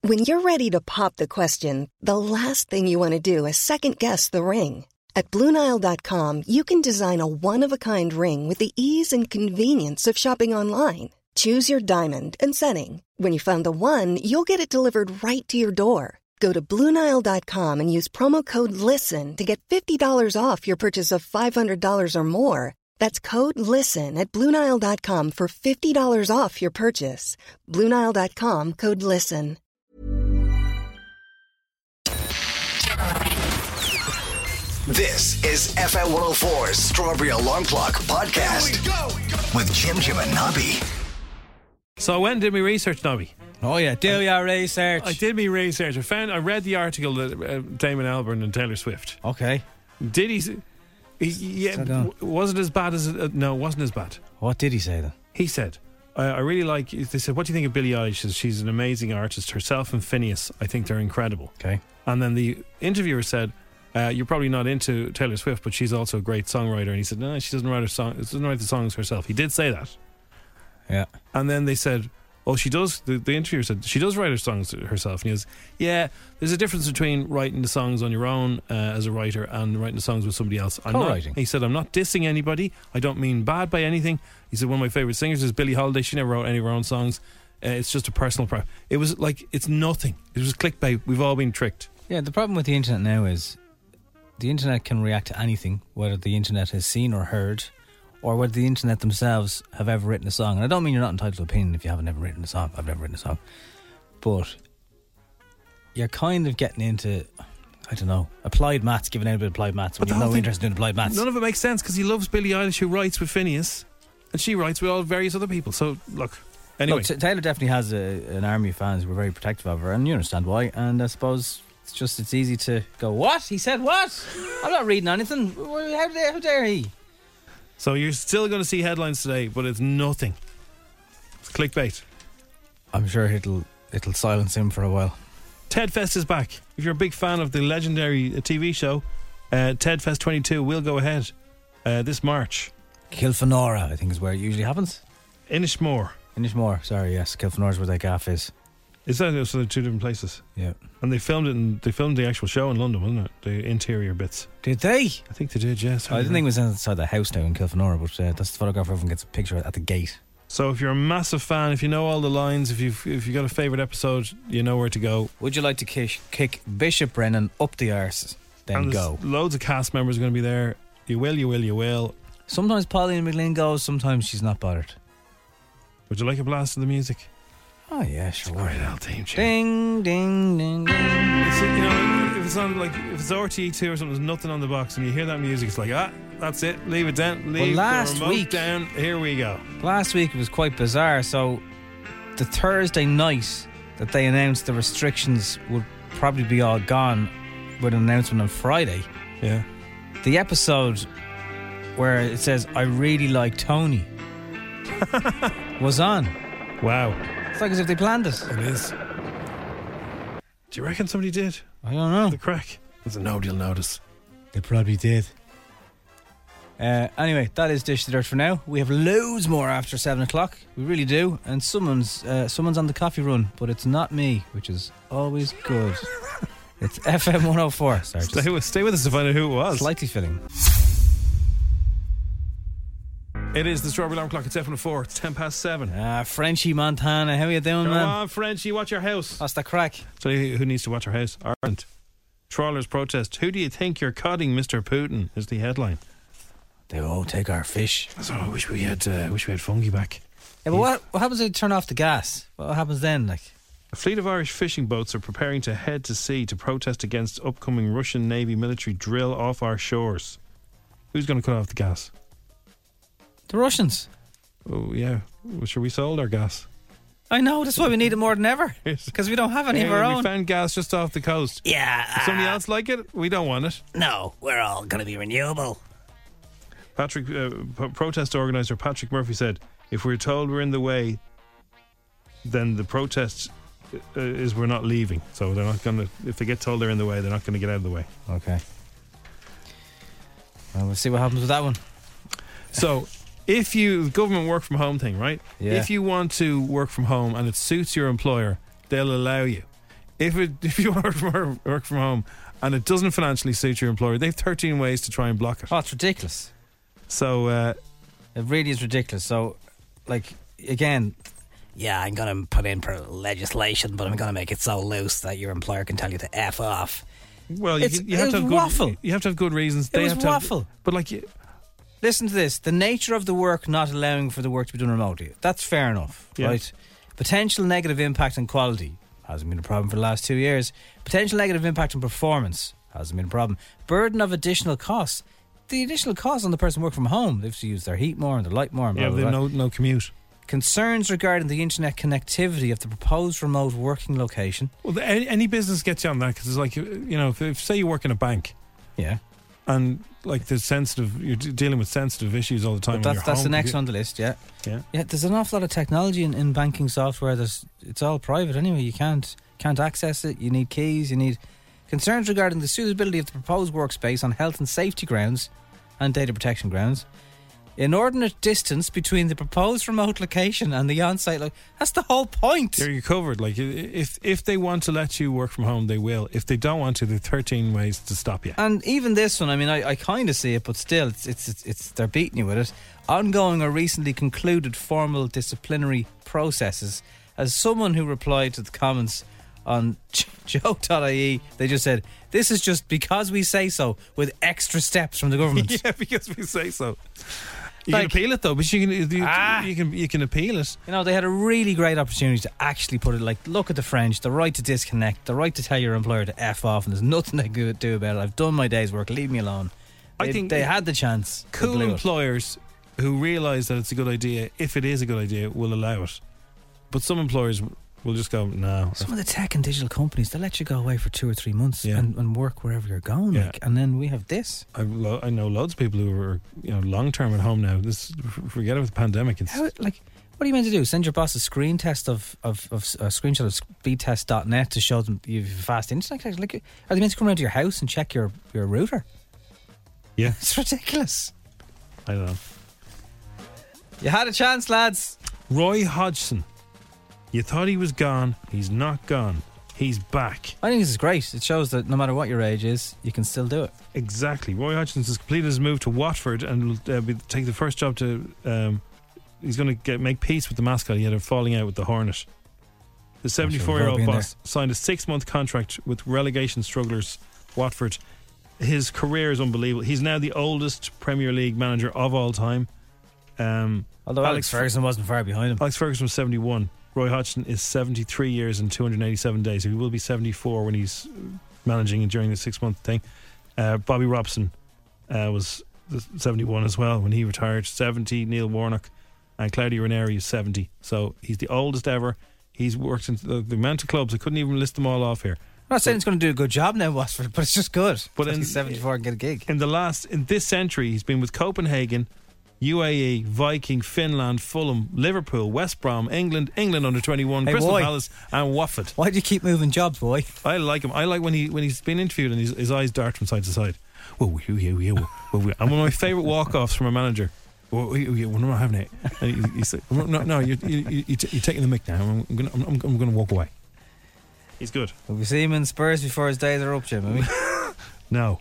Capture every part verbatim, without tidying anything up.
When you're ready to pop the question, the last thing you want to do is second-guess the ring. At Blue Nile dot com, you can design a one-of-a-kind ring with the ease and convenience of shopping online. Choose your diamond and setting. When you find the one, you'll get it delivered right to your door. Go to Blue Nile dot com and use promo code LISTEN to get fifty dollars off your purchase of five hundred dollars or more. That's code LISTEN at Blue Nile dot com for fifty dollars off your purchase. Blue Nile dot com, code LISTEN. This is F M one oh four's Strawberry Alarm Clock Podcast we go, we go. With Jim Jim and Nobby. So I went and did my research, Nobby. Oh yeah, do your research. I did my research. I found, I read the article that uh, Damon Albarn and Taylor Swift. Okay. Did he? he yeah, w- wasn't as bad as uh, no, it wasn't as bad. What did he say then? He said, I, I really like. They said, "What do you think of Billie Eilish? She's an amazing artist. Herself and Phineas, I think they're incredible." Okay. And then the interviewer said, Uh, you're probably not into Taylor Swift, but she's also a great songwriter. And he said, no, she doesn't write her song, doesn't write the songs herself. He did say that. Yeah. And then they said, oh, she does. The, the interviewer said she does write her songs herself. And he goes, yeah, there's a difference between writing the songs on your own uh, as a writer and writing the songs with somebody else. I'm Co-writing. Not, he said, I'm not dissing anybody. I don't mean bad by anything. He said, one of my favourite singers is Billie Holiday. She never wrote any of her own songs. Uh, it's just a personal problem. It was like, it's nothing. It was clickbait. We've all been tricked. Yeah, the problem with the internet now is the internet can react to anything, whether the internet has seen or heard, or whether the internet themselves have ever written a song. And I don't mean you're not entitled to opinion if you haven't ever written a song. I've never written a song. But you're kind of getting into, I don't know, applied maths, giving out a bit of applied maths when you have no interest in applied maths. None of it makes sense because he loves Billie Eilish, who writes with Phineas, and she writes with all various other people. So, look, anyway. Look, t- Taylor definitely has a, an army of fans who are very protective of her, and you understand why. And I suppose it's just, it's easy to go, what? He said what? I'm not reading anything. How dare, how dare he? So you're still going to see headlines today, but it's nothing. It's clickbait. I'm sure it'll it'll silence him for a while. Ted Fest is back. If you're a big fan of the legendary T V show, uh, Ted Fest twenty-two will go ahead uh, this March. Kilfenora, I think, is where it usually happens. Inishmore. Inishmore, sorry, yes. Kilfenora's where that gaff is. Is that so? They're two different places. Yeah. And they filmed it. In, they filmed the actual show in London, wasn't it? The interior bits. Did they? I think they did. Yes. I didn't think it was inside the house now in Kilfenora, but uh, that's the photographer. Everyone gets a picture at the gate. So if you're a massive fan, if you know all the lines, if you've if you got a favourite episode, you know where to go. Would you like to kick, kick Bishop Brennan up the arse? Then and go. Loads of cast members are going to be there. You will, you will, you will. Sometimes Pauline McLean goes. Sometimes she's not bothered. Would you like a blast of the music? Oh yeah, sure. Great old team tune. Ding, ding, ding, ding. It's, you know, if it's on like if it's R T E two or something, there's nothing on the box, and you hear that music, it's like ah, that's it. Leave it down. Leave well, last the remote week, down. Here we go. Last week it was quite bizarre. So the Thursday night that they announced the restrictions would probably be all gone, with an announcement on Friday. Yeah. The episode where it says "I really like Tony" was on. Wow. It's like as if they planned it. It is. Do you reckon somebody did? I don't know. The crack. There's a nobody'll notice. They probably did. Uh, anyway, that is Dish the Dirt for now. We have loads more after seven o'clock. We really do. And someone's uh, someone's on the coffee run, but it's not me, which is always good. It's F M one oh four. Sorry, stay, with, stay with us to find out who it was. Slightly fitting. It is the Strawberry Alarm Clock. It's F one oh four. It's ten past seven. Ah, Frenchie Montana. How are you doing, Go man? Come on, Frenchie. Watch your house. What's the crack? Tell you who needs to watch our house. Ireland. Trawlers protest. Who do you think you're codding, Mister Putin? Is the headline. They won't take our fish. So I wish we had. Uh, wish we had Fungi back. Yeah, but what what happens if you turn off the gas? What happens then? Like, a fleet of Irish fishing boats are preparing to head to sea to protest against upcoming Russian Navy military drill off our shores. Who's going to cut off the gas? The Russians. Oh yeah. Well, sure, we sold our gas. I know, that's why we need it more than ever. Because we don't have any hey, of our we own. We found gas just off the coast. Yeah. Does somebody else like it? We don't want it. No, we're all going to be renewable. Patrick, uh, p- protest organiser Patrick Murphy said, if we're told we're in the way, then the protest uh, is we're not leaving. So they're not going to, if they get told they're in the way, they're not going to get out of the way. Okay. Well, we'll see what happens with that one. So, if you, government work from home thing, right? Yeah. If you want to work from home and it suits your employer, they'll allow you. if it if you want to work, work from home and it doesn't financially suit your employer, they have thirteen ways to try and block it. Oh, it's ridiculous. So uh, it really is ridiculous. So, like, again, yeah, I'm going to put in for legislation, but I'm going to make it so loose that your employer can tell you to F off. Well, you, It's- you have it to have was good, waffle. You have to have good reasons. It they was have to waffle. Have, but like, you- Listen to this. The nature of the work not allowing for the work to be done remotely. That's fair enough, Yeah. right? Potential negative impact on quality. Hasn't been a problem for the last two years. Potential negative impact on performance. Hasn't been a problem. Burden of additional costs. The additional costs on the person working from home. They have to use their heat more and their light more. And blah, yeah, blah, they blah. no no commute. Concerns regarding the internet connectivity of the proposed remote working location. Well, the, any, any business gets you on that because it's like, you know, if, if say you work in a bank Yeah. and like the sensitive, you're d- dealing with sensitive issues all the time. But on that's your that's the home next computer. on the list, yeah. Yeah. Yeah, there's an awful lot of technology in, in banking software. There's, it's all private anyway. You can't can't access it. You need keys. You need concerns regarding the suitability of the proposed workspace on health and safety grounds and data protection grounds. Inordinate distance between the proposed remote location and the on-site. Lo- that's the whole point. There you're covered. Like, i- if if they want to let you work from home, they will. If they don't want to, there are thirteen ways to stop you. And even this one, I mean, I, I kind of see it, but still, it's, it's it's it's they're beating you with it. Ongoing or recently concluded formal disciplinary processes. As someone who replied to the comments on joke dot I E, they just said, "This is just because we say so, with extra steps from the government." Yeah, because we say so. You Like- can appeal it though, but you can you, Ah. you can you can appeal it. You know, they had a really great opportunity to actually put it like, look at the French, the right to disconnect, the right to tell your employer to F off, and there's nothing they could do about it. I've done my day's work, leave me alone. I They, think they had the chance. They Cool blew it. employers who realise that it's a good idea, if it is a good idea, will allow it. But some employers will just go, no. Some of the tech and digital companies, they let you go away for two or three months Yeah. and, and work wherever you're going. Yeah. Like, and then we have this. I, lo- I know loads of people who are, you know, long term at home now. This forget it with the pandemic. It's How, like, what are you meant to do? Send your boss a screen test of, of, of a screenshot of speedtest dot net to show them you've fast internet? Like, are they meant to come around to your house and check your, your router? yeah. It's ridiculous. I don't know. You had a chance, lads. Roy Hodgson. You thought he was gone. He's not gone. He's back. I think this is great. It shows that no matter what your age is, you can still do it. Exactly. Roy Hodgson has completed his move to Watford and will uh, be, take the first job to. Um, he's going to get make peace with the mascot. He had a falling out with the Hornet. The seventy-four-year-old rugby in boss signed a six-month contract with relegation strugglers Watford. His career is unbelievable. He's now the oldest Premier League manager of all time. Um, Although Alex, Ferguson wasn't far behind him. Alex Ferguson was seventy-one. Roy Hodgson is seventy-three years and two hundred eighty-seven days. So he will be seventy-four when he's managing during the six-month thing. Uh, Bobby Robson uh, was seventy-one as well when he retired. seventy, Neil Warnock. And Claudio Ranieri is seventy. So he's the oldest ever. He's worked in the, the amount of clubs. I couldn't even list them all off here. I'm not saying it's going to do a good job now, Watford, but it's just good. But But in- he's seventy-four and get a gig. In the last, in this century, he's been with Copenhagen, U A E, Viking, Finland, Fulham, Liverpool, West Brom, England, England under twenty-one, Hey, Crystal boy. Palace, and Watford. Why do you keep moving jobs, boy? I like him. I like when he when he's been interviewed and his, his eyes dart from side to side. Whoa, yeah, yeah, yeah, whoa, whoa, whoa. And one of my favourite walk-offs from a manager. Whoa, yeah, yeah, when am I having it? And he, he said, "No, no, you're, you, you, you're taking the mic now. I'm going I'm, I'm, I'm to walk away." He's good. Will we see him in Spurs before his days are up, Jim? I mean, No.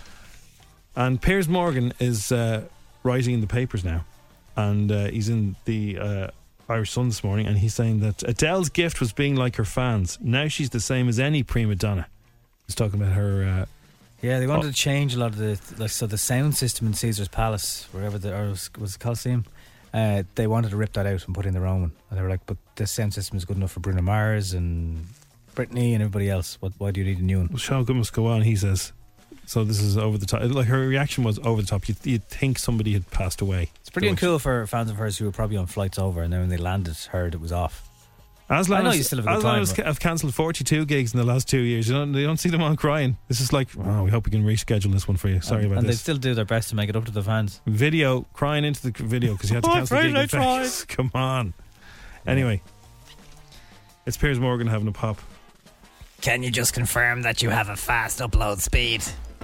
And Piers Morgan is uh, writing in the papers now, and uh, he's in the uh, Irish Sun this morning, and he's saying that Adele's gift was being like her fans. Now she's the same as any prima donna. He's talking about her. Uh, yeah, they wanted Oh. to change a lot of the like so the sound system in Caesar's Palace, wherever the or was, was it Coliseum. Uh, they wanted to rip that out and put in their own, and they were like, "But this sound system is good enough for Bruno Mars and Britney and everybody else. What? Why do you need a new one?" the show must go on, he says. So this is over the top. Like, her reaction was over the top. You'd, you'd think somebody had passed away. It's pretty The way- uncool for fans of hers who were probably on flights over, and then when they landed, heard it was off. Aslan I know has- you still have a good Aslan time, has but- ca- have cancelled forty-two gigs in the last two years. You don't, you don't see them on crying. This is like, oh, we hope we can reschedule this one for you. Sorry and, about and this. they still do their best to make it up to the fans. Video, crying into the video because you had to Oh, cancel the afraid gig I in Vegas. Come on. Anyway, it's Piers Morgan having a pop. Can you just confirm that you have a fast upload speed?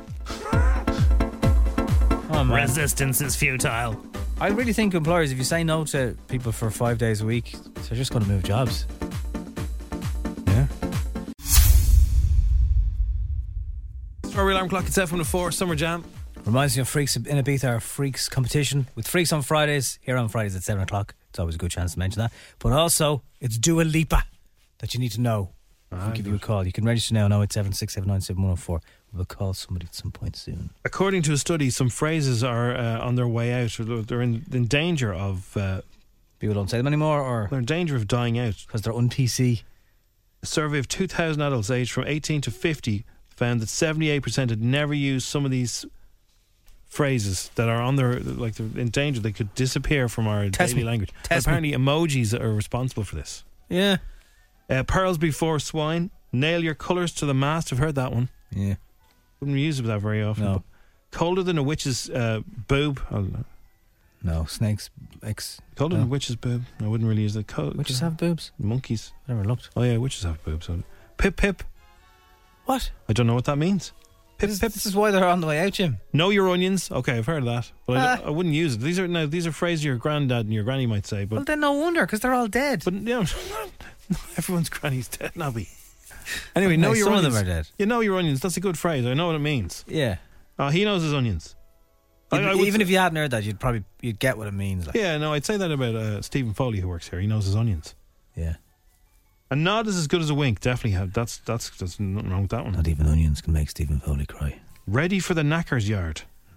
Oh, man. Resistance is futile. I really think employers, if you say no to people for five days a week, they're just going to move jobs. Yeah. Strawberry Alarm Clock. It's F one oh four Summer Jam. Reminds me of Freaks in Ibiza, our Freaks competition with Freaks on Fridays. Here on Fridays at seven o'clock. It's always a good chance to mention that. But also, it's Dua Lipa that you need to know. Ah, I'll give you a call. You can register now on oh eight seven, six seven nine, seven one oh four. We'll call somebody at some point soon. According to a study, some phrases are uh, on their way out. Or they're in, in danger of... Uh, People don't say them anymore, or... They're in danger of dying out. Because they're un-P C. A survey of two thousand adults aged from eighteen to fifty found that seventy-eight percent had never used some of these phrases that are on their, like, they're in danger. They could disappear from our Test daily me. language. Test Apparently emojis are responsible for this. Yeah. Uh, pearls before swine. Nail your colours to the mast. I've heard that one. Yeah. Wouldn't use that very often. No. Colder than a witch's uh, boob. Oh, no, snakes. Ex, colder no. than a witch's boob. I wouldn't really use that. Col- witches have boobs? Monkeys. I never looked. Oh yeah, witches have boobs. Pip pip. What? I don't know what that means. Pip this, pip. This is why they're on the way out, Jim. Know your onions. Okay, I've heard of that, but Ah. I, I wouldn't use it. These are now these are phrases your granddad and your granny might say. But well, then no wonder, because they're all dead. But you know, everyone's granny's dead, Nobby. Anyway, know okay, your some onions. of them are dead. You know your onions. That's a good phrase. I know what it means. Yeah. Uh, he knows his onions. Even, I, I even say, if you hadn't heard that, you'd probably you'd get what it means. Like. Yeah, no, I'd say that about uh, Stephen Foley, who works here. He knows his onions. Yeah. A nod is as good as a wink. Definitely have. That's that's there's nothing wrong with that one. Not even onions can make Stephen Foley cry. Ready for the knacker's yard.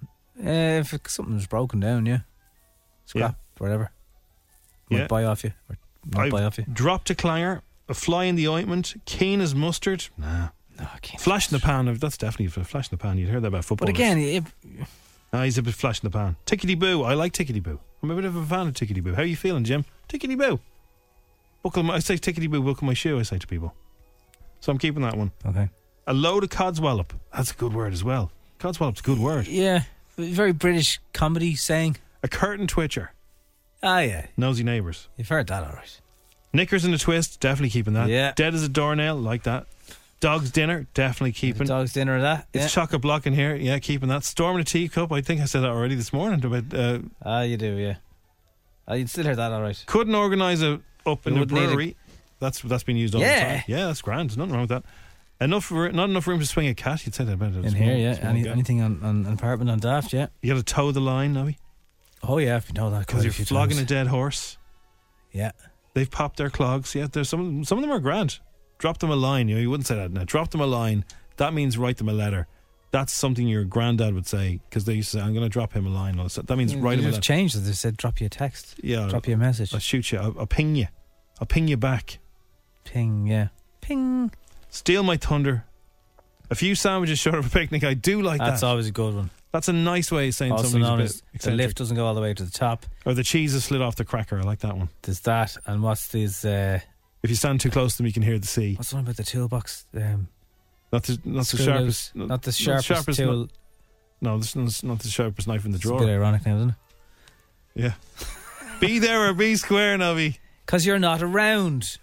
Uh, if it, something's broken down, yeah. Scrap, Yeah. whatever. Yeah. Might buy off you, or not I've buy off you. Dropped a clanger. A fly in the ointment. Keen as mustard. Nah. No, I can't. Flash in the pan. That's definitely a flash in the pan. You'd heard that about football. But again, if, Ah, he's a bit flash in the pan. Tickety boo. I like tickety boo. I'm a bit of a fan of tickety boo. How are you feeling, Jim? Tickety boo. Buckle my, I say tickety boo, buckle my shoe, I say to people. So I'm keeping that one. okay. A load of codswallop. That's a good word as well. Codswallop's a good word. Yeah, very British comedy saying. A curtain twitcher. Ah, yeah. Nosy neighbours. You've heard that, all right. Knickers in a twist. Definitely keeping that. Yeah. Dead as a doornail. Like that. Dog's dinner. Definitely keeping. Dog's dinner, that. It's yeah. chocolate block in here. Yeah, keeping that. Storm in a teacup. I think I said that already this morning. About uh, Ah, you do, yeah. Ah, you'd still hear that, all right. couldn't organise a up in You a would need a- brewery. That's that's been used all Yeah. the time. Yeah, that's grand. There's nothing wrong with that. Enough, ro- not enough room to swing a cat. You'd say that about it. In here, yeah. Any, anything on, on an apartment on Daft, yeah. You got to toe the line, Nobby, Oh, yeah, if you know that. because you're flogging a dead horse. Yeah. They've popped their clogs. Yeah, there's some some of them are grand. Drop them a line. You know, you wouldn't say that now. Drop them a line. That means write them a letter. That's something your granddad would say, because they used to say, "I'm going to drop him a line." That means Yeah, write him a they've letter. changed it. They said drop you a text. Yeah, Drop you a message. I'll shoot you. I'll, I'll ping you. I'll ping you back. Ping, yeah. Ping. Steal my thunder. A few sandwiches short of a picnic. I do like That's that. always a good one. That's a nice way of saying Also somebody's a known bit as the eccentric. lift doesn't go all the way to the top. Or the cheese is slid off the cracker. I like that one. There's that. And what's these... Uh, If you stand too close to them, you can hear the sea. what's the one about the toolbox? Um, Not the, not the screw sharpest. loose. Not the sharpest, sharpest tool. No, this is not the sharpest knife in the It's a bit drawer. ironic now, isn't it? Yeah. Be there or be square, Nobby. Because you're not around.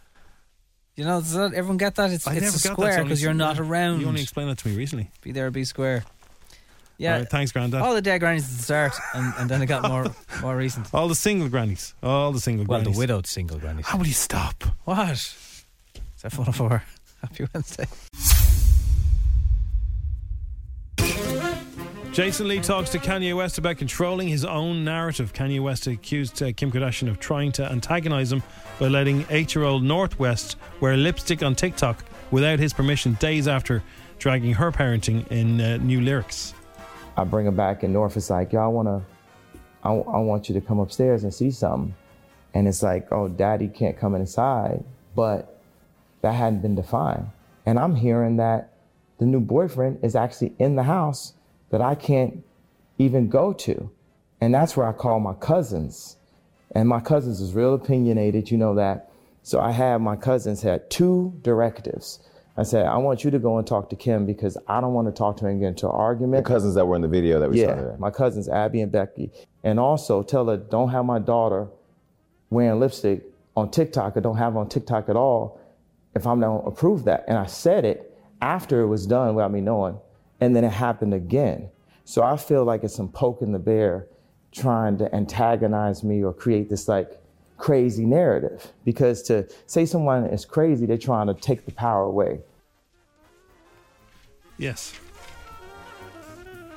You know, does not everyone get that? It's, I it's never a got that. square It's only- because you're not around. You only explained that to me recently. Be there or be square. Yeah. All right, thanks, Grandad. All the dead grannies at the start, and, and then it got more more recent. All the single grannies. All the single Well, grannies. the widowed single grannies. How will you stop? What? Is that fun for? Happy Wednesday. Jason Lee talks to Kanye West about controlling his own narrative. Kanye West accused uh, Kim Kardashian of trying to antagonize him by letting eight-year-old North West wear lipstick on TikTok without his permission days after dragging her parenting in uh, new lyrics. I bring her back, and North is like, yo, I want to, I, I want you to come upstairs and see something. And it's like, oh, daddy can't come inside, but that hadn't been defined. And I'm hearing that the new boyfriend is actually in the house that I can't even go to. And that's where I call my cousins. And my cousins is real opinionated, you know that. So I had my cousins had two directives. I said, I want you to go and talk to Kim because I don't want to talk to her and get into an argument. The cousins that were in the video that we saw Yeah, today. my cousins, Abby and Becky. And also tell her, don't have my daughter wearing lipstick on TikTok or don't have her on TikTok at all if I'm not approve that. And I said it after it was done without me knowing. And then it happened again. So I feel like it's some poking the bear trying to antagonize me or create this like crazy narrative. Because to say someone is crazy, they're trying to take the power away. Yes.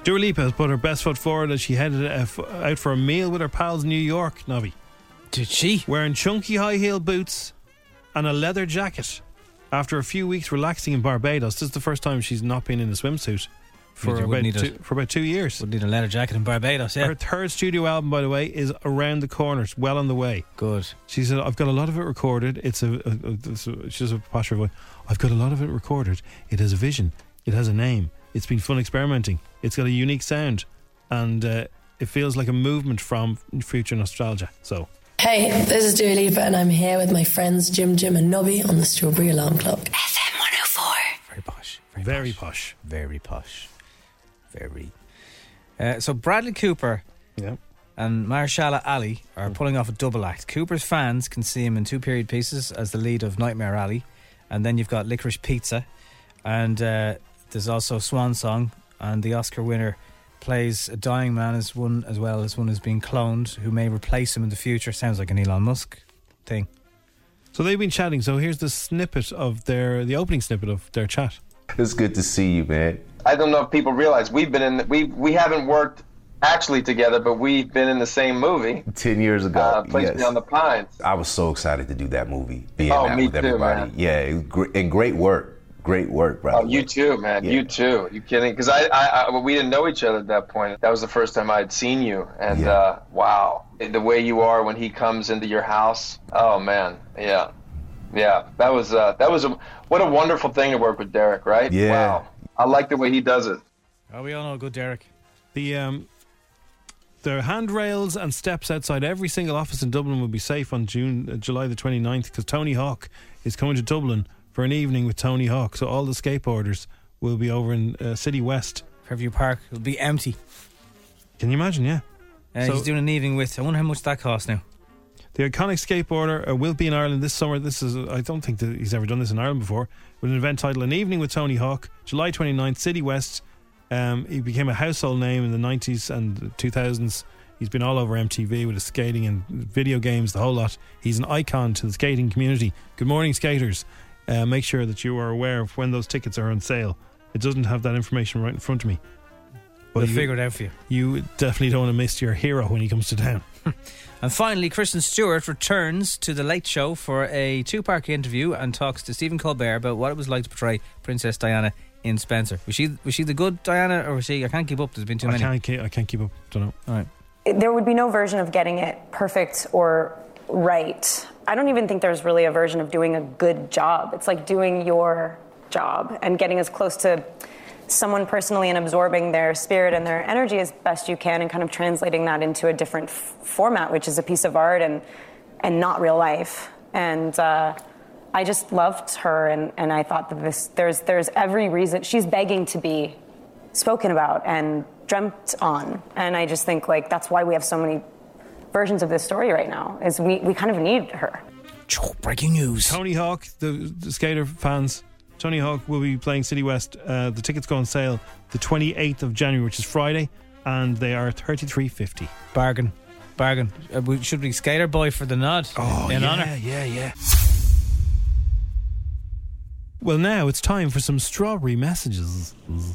Dua Lipa has put her best foot forward as she headed uh, f- out for a meal with her pals in New York, Nobby. Did she? Wearing chunky high heel boots and a leather jacket. After a few weeks relaxing in Barbados, this is the first time she's not been in a swimsuit for, about two, a, for about two years. Would need a leather jacket in Barbados, yeah. Her third studio album, by the way, is around the corner. It's well on the way. Good. She said, I've got a lot of it recorded. It's a, a, a, it's a she's a posture voice. I've got a lot of it recorded. It has a vision. It has a name. It's been fun experimenting. It's got a unique sound. And uh, it feels like a movement from future nostalgia. So... Hey, this is Dua Lipa and I'm here with my friends Jim Jim and Nobby on the Strawberry Alarm Clock. F M one oh four. Very posh. Very, very posh. posh. Very posh. Very. Uh, so Bradley Cooper yeah. and Mahershala Ali are pulling off a double act. Cooper's fans can see him in two period pieces as the lead of Nightmare Alley. And then you've got Licorice Pizza. And uh, there's also Swan Song. And the Oscar winner plays a dying man as one as well as one who's being cloned who may replace him in the future. Sounds like an Elon Musk thing. So they've been chatting. So here's the snippet of their the opening snippet of their chat. It's good to see you, man. I don't know if people realize we've been in we we haven't worked actually together, but we've been in the same movie ten years ago. Uh, Place yes. Beyond the Pines. I was so excited to do that movie. Being oh, that me with too, everybody. man. Yeah, it was gr- and great work. Great work, brother. Oh, you too, man. Yeah. You too. You kidding? Because I, I, I, well, we didn't know each other at that point. That was the first time I had seen you, and Yeah. uh, wow, the way you are when he comes into your house. Oh man, yeah, yeah. That was uh, that was a what a wonderful thing to work with Derek, right? Yeah. Wow. I like the way he does it. Oh, we all know good Derek. The um, the handrails and steps outside every single office in Dublin will be safe on June, uh, July the twenty-ninth because Tony Hawk is coming to Dublin for an evening with Tony Hawk. So all the skateboarders will be over in uh, City West. Fairview Park will be empty. Can you imagine? Yeah. Uh, So- he's doing an evening with, I wonder how much that costs now. The iconic skateboarder uh, will be in Ireland this summer. This is, uh, I don't think that he's ever done this in Ireland before. With an event titled An Evening with Tony Hawk, July twenty-ninth, City West. Um, he became a household name in the nineties and two thousands. He's been all over M T V with his skating and video games, the whole lot. He's an icon to the skating community. Good morning, skaters. Uh, make sure that you are aware of when those tickets are on sale. It doesn't have that information right in front of me. But We'll you, figure it out for you. you definitely don't want to miss your hero when he comes to town. And finally, Kristen Stewart returns to The Late Show for a two-part interview and talks to Stephen Colbert about what it was like to portray Princess Diana in Spencer. Was she was she the good Diana, or was she? I can't keep up. There's been too I many. can't, keep- I can't keep up. Don't know. All right. There would be no version of getting it perfect or right. I don't even think there's really a version of doing a good job. It's like doing your job and getting as close to someone personally and absorbing their spirit and their energy as best you can and kind of translating that into a different f- format, which is a piece of art and and not real life. And uh, I just loved her, and, and I thought that this there's there's every reason she's begging to be spoken about and dreamt on. And I just think like that's why we have so many versions of this story right now, is we, we kind of need her. Breaking news. Tony Hawk, the, the skater fans, Tony Hawk will be playing City West. Uh, the tickets go on sale the twenty-eighth of January, which is Friday, and they are thirty-three fifty. Bargain. Bargain. Uh, we, should we Skater Boy for the nod? Oh, in yeah, honour? yeah, yeah. Well, now it's time for some strawberry messages.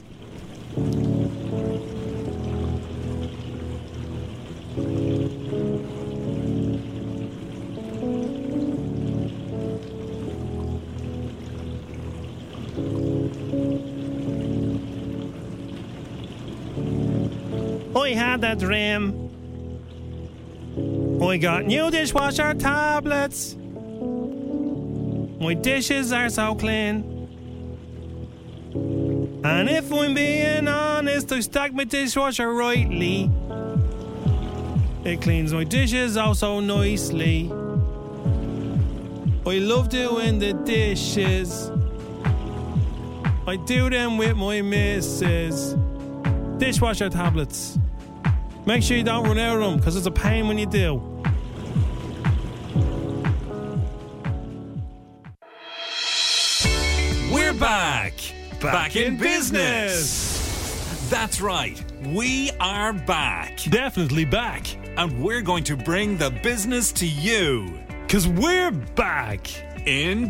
I had a dream. I got new dishwasher tablets. My dishes are so clean. And if I'm being honest, I stack my dishwasher rightly. It cleans my dishes out so nicely. I love doing the dishes. I do them with my missus. Dishwasher tablets. Make sure you don't run out of them, because it's a pain when you do. We're back. Back, back in, in business. business. That's right. We are back. Definitely back. And we're going to bring the business to you. Because we're back. In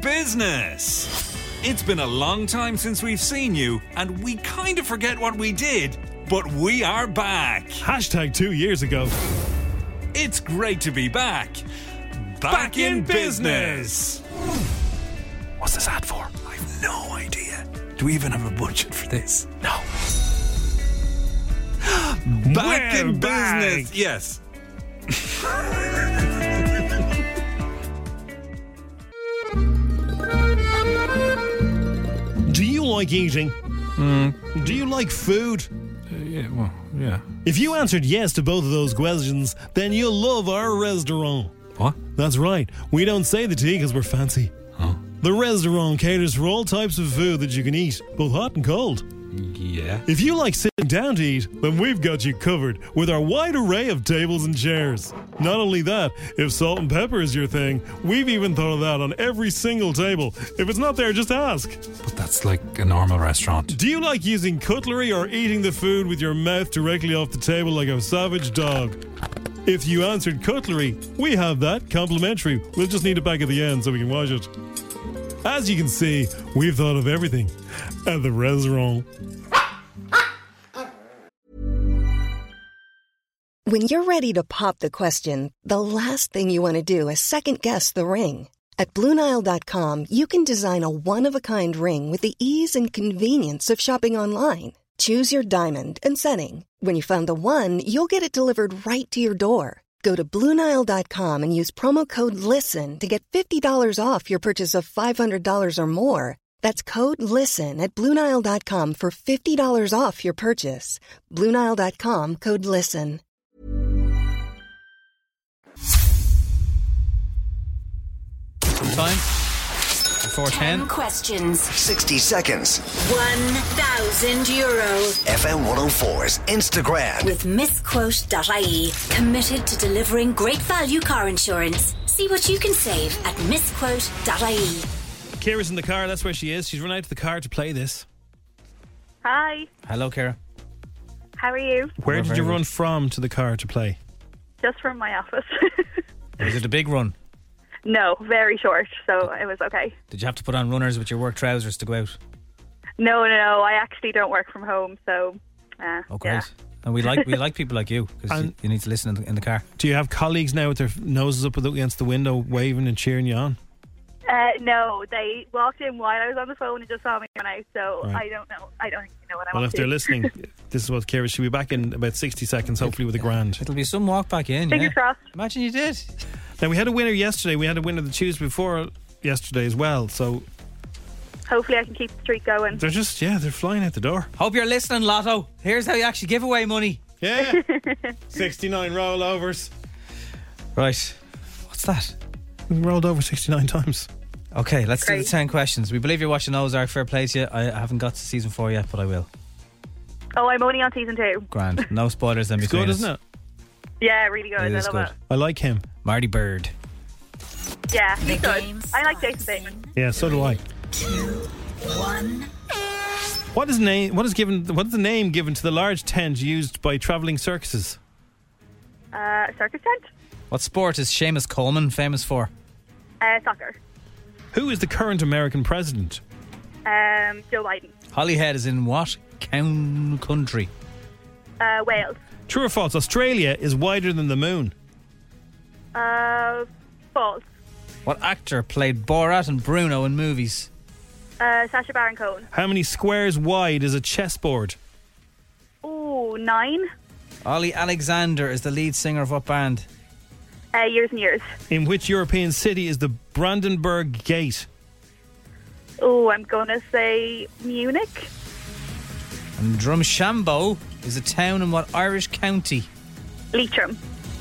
business. It's been a long time since we've seen you, and we kind of forget what we did. but we are back. Hashtag two years ago. It's great to be back. Back, back in, in business. What's this ad for? I have no idea. Do we even have a budget for this? No. Back We're in back. business. Yes. Do you like eating? Mm. Do you like food? Uh, yeah, well, yeah. If you answered yes to both of those questions, then you'll love our restaurant. What? That's right. We don't say the T because we're fancy. Huh? The restaurant caters for all types of food that you can eat, both hot and cold. Yeah. If you like sitting down to eat, then we've got you covered with our wide array of tables and chairs. Not only that, if salt and pepper is your thing, we've even thought of that on every single table. If it's not there, just ask. But that's like a normal restaurant. Do you like using cutlery or eating the food with your mouth directly off the table like a savage dog? If you answered cutlery, we have that complimentary. We'll just need it back at the end so we can wash it. As you can see, we've thought of everything at the restaurant. When you're ready to pop the question, the last thing you want to do is second-guess the ring. At Blue Nile dot com, you can design a one-of-a-kind ring with the ease and convenience of shopping online. Choose your diamond and setting. When you find the one, you'll get it delivered right to your door. Go to Blue Nile dot com and use promo code LISTEN to get fifty dollars off your purchase of five hundred dollars or more. That's code LISTEN at Blue Nile dot com for fifty dollars off your purchase. Blue Nile dot com, code LISTEN. Time. four ten. Ten questions. sixty seconds. one thousand euro. F M one oh four's Instagram. With misquote dot I E. Committed to delivering great value car insurance. See what you can save at misquote dot I E. Kira's in the car, that's where she is. She's run out to the car to play this. Hi. Hello, Kira. How are you? Where Oh, did very you good. run from to the car to play? Just from my office. Was it a big run? No, very short, so it was okay. Did you have to put on runners with your work trousers to go out? No, no, no. I actually don't work from home, so. Uh, Oh, great. yeah. And we like we like people like you because you, And- you need to listen in the, in the car. Do you have colleagues now with their noses up against the window waving and cheering you on? Uh, no, they walked in while I was on the phone and just saw me run out, so Right. I don't know. I don't think you know what I'm Well, up if to. they're listening, this is what Kira, she'll be back in about sixty seconds, hopefully with a grand. It'll be some walk back in. Fingers yeah. crossed. Imagine you did. Now, we had a winner yesterday. We had a winner the Tuesday before yesterday as well. So Hopefully I can keep the streak going. they're just, yeah, they're flying out the door. Hope you're listening, Lotto. Here's how you actually give away money. Yeah. sixty-nine rollovers. Right. What's that? We rolled over sixty-nine times. Okay, let's do Great. the ten questions. We believe you're watching Ozark. Fair play to you. I haven't got to season four yet, but I will. Oh, I'm only on season two. Grand. No spoilers then It's between good, us. isn't it? Yeah, really good. It I is love good. it. I like him. Marty Bird. Yeah, he's good. I like Jason Bateman. Yeah, so do I. One. What is name? What is given? What is the name given to the large tent used by travelling circuses? Uh, circus tent? What sport is Seamus Coleman famous for? Uh, soccer. Who is the current American president? Um, Joe Biden. Holyhead is in what coun- country? Uh, Wales. True or false? Australia is wider than the moon. Uh, false. What actor played Borat and Bruno in movies? Uh, Sacha Baron Cohen. How many squares wide is a chessboard? Ooh, nine. Ollie Alexander is the lead singer of what band? Uh, years and years. In which European city is the Brandenburg Gate? Oh, I'm gonna say Munich. And Drumshambo is a town in what Irish county? Leitrim.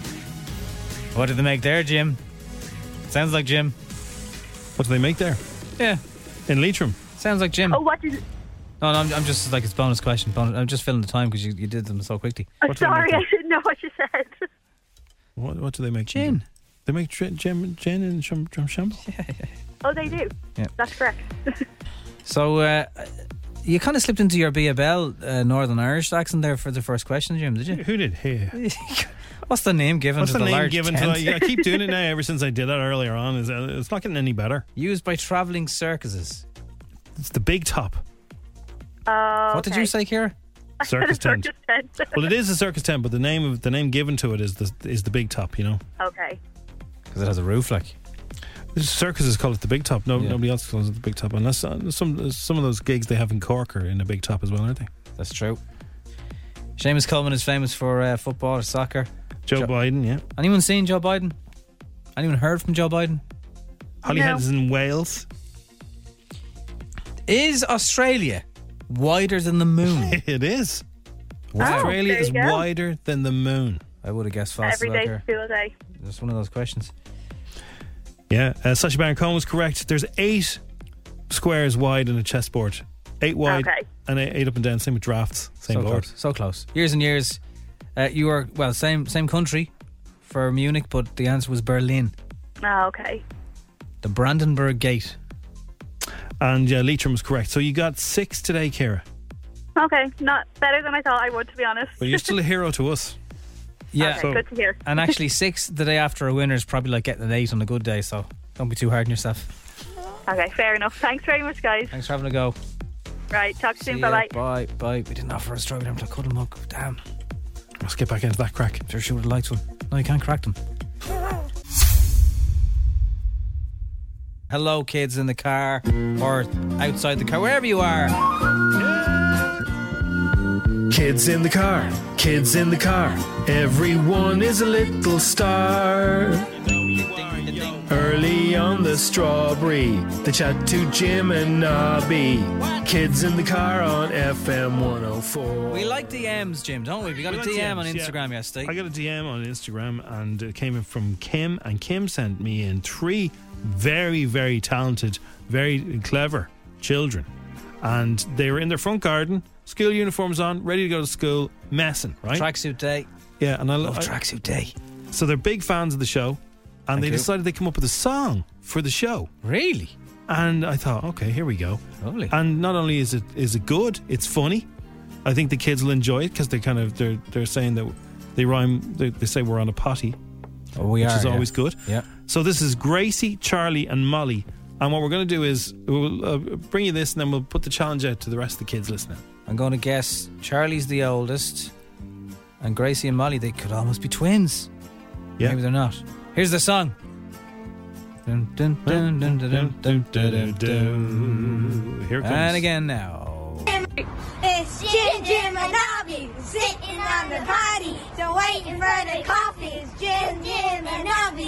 What did they make there, Jim? Sounds like Jim. What do they make there? Yeah, In Leitrim. sounds like Jim. Oh, what did? No, no, I'm, I'm just like it's bonus question. Bonus, I'm just filling the time because you, you did them so quickly. I'm What do they sorry, make I didn't know what you said. What, what do they make? Gin. They make tr- gin, gin and shum, Drumshambo? Oh, they do. Yeah. That's correct. So uh, you kind of slipped into your Bia Bell uh, Northern Irish accent there for the first question, Jim, did you? Who did? Hey. What's the name given What's to the, the, name large given to tent? that? I keep doing it now ever since I did that earlier on. Is uh, It's not getting any better. Used by travelling circuses. It's the big top. Uh, What did you say, Kira? Circus tent. Circus tent. Well, it is a circus tent, but the name of the name given to it is the is the Big Top. You know. Okay. Because it has a roof, like. The circuses call it the Big Top. No, Yeah. nobody else calls it the Big Top. Unless uh, some some of those gigs they have in Cork are in the Big Top as well, aren't they? That's true. Seamus Coleman is famous for uh, football or soccer. Joe, Biden, yeah. Anyone seen Joe Biden? Anyone heard from Joe Biden? Holyhead No. is in Wales. Is Australia wider than the moon? It is. Wow. Australia there is you go. wider than the moon. I would have guessed faster. Every day there. school day. Just one of those questions. Yeah, uh, Sacha Baron Cohen was correct. There's eight squares wide in a chessboard. Eight wide Okay. and eight, eight up and down. Same with drafts. Same so board. close. So close. Years and years. Uh, you were, well, same same country for Munich, but the answer was Berlin. Oh, okay. The Brandenburg Gate. And yeah, Leitrim was correct. So you got six today, Ciara. Okay, not better than I thought I would, to be honest. But you're still a hero to us. Yeah. Okay, good to hear. And actually, six the day after a winner is probably like getting an eight on a good day, so don't be too hard on yourself. Okay, fair enough. Thanks very much, guys. Thanks for having a go. Right, talk See soon. ya. Bye-bye. Bye. Bye. We didn't offer a strawberry to cuddle mug. Damn. Let's get back into that crack. Sure, she would have liked one. No, you can't crack them. Hello, kids in the car or outside the car, wherever you are. Kids in the car, kids in the car. Everyone is a little star. Early on the strawberry, they chat to Jim and Nobby. Kids in the car on F M one oh four. We like D Ms, Jim, don't we? We got We a like D M D Ms, on yeah. Instagram yesterday. I got a D M on Instagram and it came in from Kim, and Kim sent me in three very, very talented, very clever children. And they were in their front garden, school uniforms on, ready to go to school, messing, right? Tracksuit day. Yeah, and I Love I- tracksuit day. So they're big fans of the show, and Thank they you. decided they'd come up with a song for the show. Really? And I thought, okay, here we go. Lovely. And not only is it is it good, it's funny. I think the kids will enjoy it because they kind of they're they're saying that they rhyme. They, they say we're on a potty, Oh, we which are. is yeah. always good. Yeah. So this is Gracie, Charlie, and Molly. And what we're going to do is we'll uh, bring you this, and then we'll put the challenge out to the rest of the kids listening. I'm going to guess Charlie's the oldest, and Gracie and Molly, they could almost be twins. Yeah. Maybe they're not. Here's the song. Dun, dun, dun, dun, dun, dun, dun, dun, dun. Here it comes. And again now. It's Jim, Jim, and Nobby sitting on the potty. So waiting for the coffee. It's Jim, Jim, and Nobby.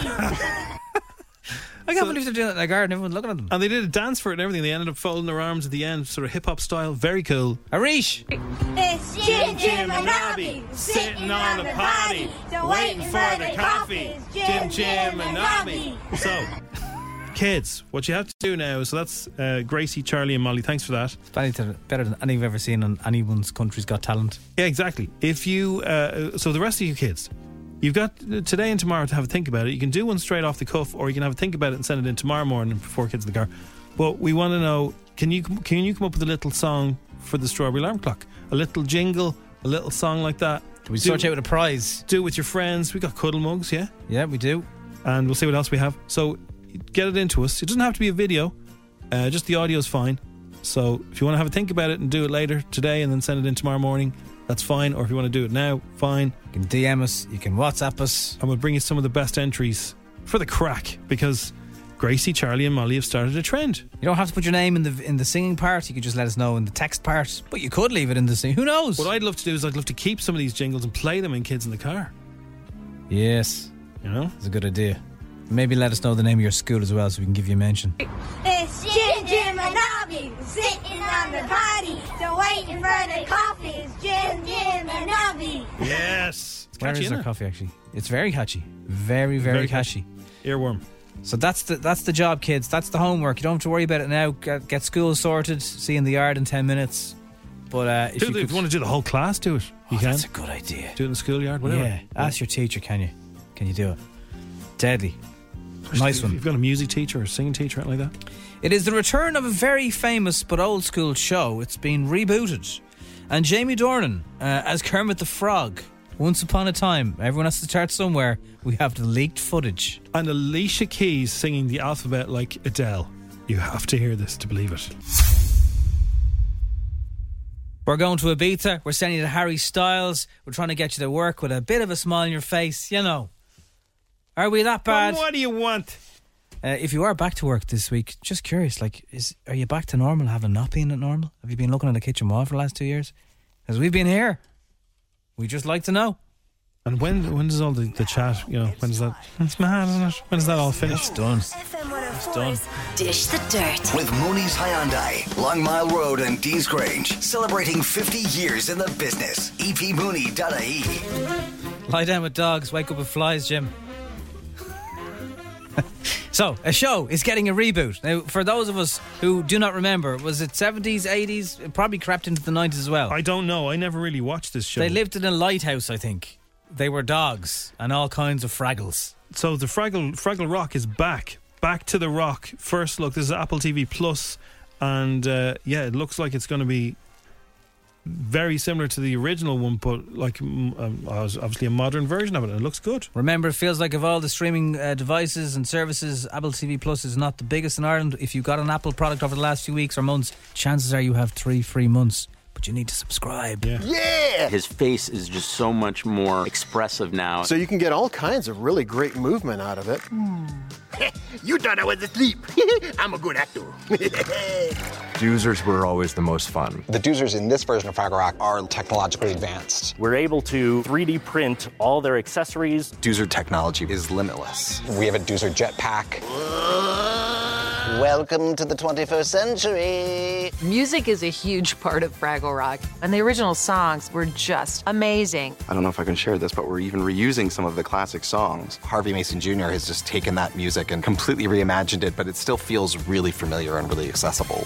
I can't believe they're doing it in the garden. Everyone's looking at them. And they did a dance for it and everything. They ended up folding their arms at the end, sort of hip hop style. Very cool. Arish. It's Jim, Jim, and Nobby sitting on the potty. So waiting for the coffee. It's Jim, Jim, and Nobby. So, kids, what you have to do now, so that's uh, Gracie, Charlie, and Molly. Thanks for that. It's better, better than any I've ever seen on anyone's Country's Got Talent. Yeah, exactly. If you, uh, so the rest of you kids, you've got today and tomorrow to have a think about it. You can do one straight off the cuff, or you can have a think about it and send it in tomorrow morning before kids in the car. But we want to know: can you can you come up with a little song for the Strawberry Alarm Clock? A little jingle, a little song like that. Do we sort you out with a prize? Do it with your friends. We got cuddle mugs, yeah, Yeah, we do. and we'll see what else we have. So get it into us. It doesn't have to be a video. Uh, just the audio is fine. So if you want to have a think about it and do it later today and then send it in tomorrow morning, that's fine. Or if you want to do it now, fine. You can D M us. You can WhatsApp us. And we'll bring you some of the best entries for the crack, because Gracie, Charlie, and Molly have started a trend. You don't have to put your name in the in the singing part. You could just let us know in the text part. But you could leave it in the sing. Who knows? What I'd love to do is I'd love to keep some of these jingles and play them in kids in the car. Yes. You know? It's a good idea. Maybe let us know the name of your school as well so we can give you a mention. It's Jim, Jim, and Nobby sitting on the potty. So waiting for the coffee. It's Jim, Jim, and Nobby. Yes. It's Where catchy, is isn't our it? coffee actually? It's very catchy. Very, very, Very catchy. Earworm. So that's the that's the job, kids. That's the homework. You don't have to worry about it now. Get, get school sorted. See you in the yard in ten minutes. But uh, if, Do you the- could, if you want to do the whole class, do it. You Oh, can. that's a good idea. Do it in the schoolyard, whatever. Yeah. Ask your teacher, can you? Can you do it? Deadly. Nice If one. you've got a music teacher or a singing teacher or anything like that. It is the return of a very famous but old school show. It's been rebooted. And Jamie Dornan uh, as Kermit the Frog. Once upon a time. Everyone has to start somewhere. We have the leaked footage. And Alicia Keys singing the alphabet like Adele. You have to hear this to believe it. We're going to Ibiza. We're sending you to Harry Styles. We're trying to get you to work with a bit of a smile on your face. You know. Are we that bad? Well, what do you want? Uh, if you are back to work this week, just curious, like, is are you back to normal, having not been at normal? Have you been looking at the kitchen wall for the last two years? Because we've been here. We just like to know. And when when does all the, the chat, you know, when does that, it's mad, isn't it? When does that all finish? It's done. It's done. Dish the dirt. With Mooney's Hyundai, Long Mile Road and Dean's Grange, celebrating fifty years in the business. e p mooney dot i e. Lie down with dogs, wake up with flies, Jim. So, a show is getting a reboot. Now, for those of us who do not remember, was it seventies, eighties? It probably crept into the nineties as well. I don't know. I never really watched this show. They lived in a lighthouse, I think. They were dogs and all kinds of Fraggles. So the Fraggle Fraggle Rock is back. Back to the Rock. First look, this is Apple T V Plus, and uh, yeah, it looks like it's going to be very similar to the original one, but like um, obviously a modern version of it. And it looks good. Remember, it feels like of all the streaming uh, devices and services, Apple T V Plus is not the biggest in Ireland. If you got an Apple product over the last few weeks or months, chances are you have three free months. But you need to subscribe. Yeah. Yeah! His face is just so much more expressive now. So you can get all kinds of really great movement out of it. You thought I was asleep. I'm a good actor. Doozers were always the most fun. The doozers in this version of Fraggle Rock are technologically advanced. We're able to three D print all their accessories. Doozer technology is limitless. We have a doozer jetpack. Welcome to the twenty-first century. Music is a huge part of Fraggle Rock, and the original songs were just amazing. I don't know if I can share this, but we're even reusing some of the classic songs. Harvey Mason Junior has just taken that music and completely reimagined it, but it still feels really familiar and really accessible.